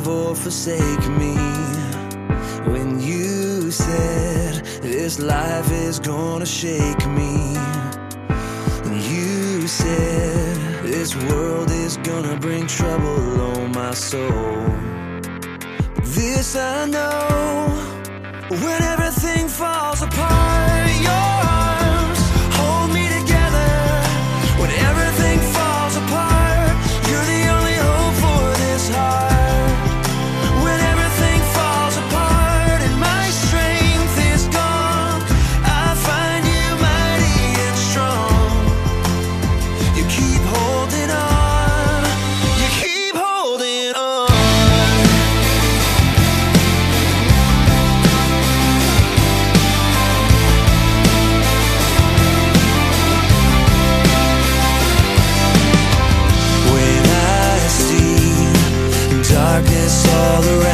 leave or forsake me. When you said this life is gonna shake me, and you said this world is gonna bring trouble on my soul. But this I know, when everything falls apart, your arms hold me together. When everything falls apart, you're the only hope for this heart. When everything falls apart and my strength is gone, I find you mighty and strong. You keep holding on, you keep holding on. When I see darkness all around